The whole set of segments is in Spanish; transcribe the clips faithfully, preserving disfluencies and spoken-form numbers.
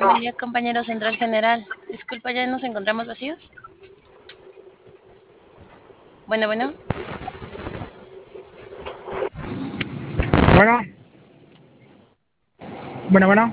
Buen día, compañero Central General. Disculpa, ¿ya nos encontramos vacíos? Bueno, bueno. Bueno, bueno, bueno,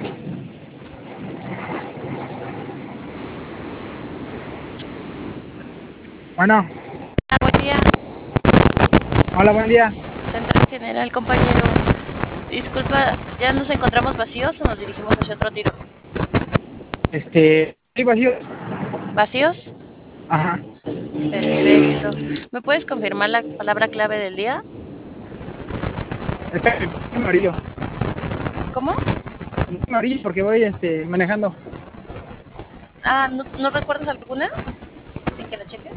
bueno, Ah, buen día, hola, buen día. Central General, compañero. Disculpa, ¿ya nos encontramos vacíos o nos dirigimos hacia otro tiro? Este, sí, vacíos. ¿Vacíos? Ajá. Perfecto. ¿Me puedes confirmar la palabra clave del día? Espera, el amarillo. ¿Cómo? Amarillo porque voy, este, manejando. Ah, ¿no, no recuerdas alguna? Sin que la cheque.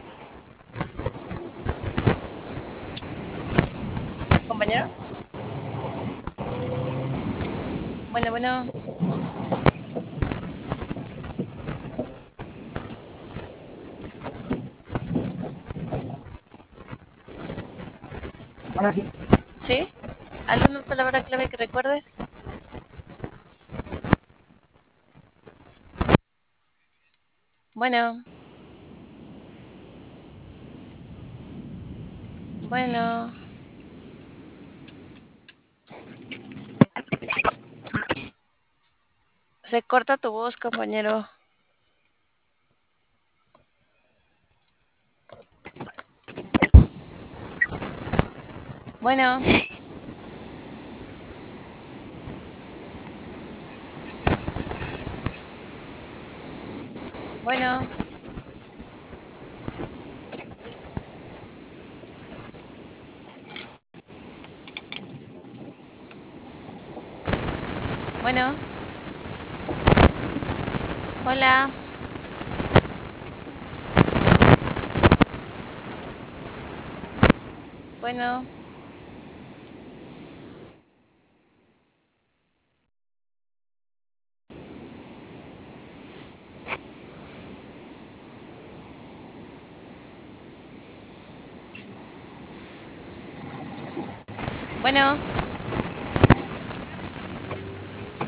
Compañero. Bueno, bueno. Ahora sí. ¿Sí? ¿Alguna palabra clave que recuerdes? Bueno, bueno. Se corta tu voz, compañero. Bueno, bueno, bueno. Hola. Bueno. Bueno.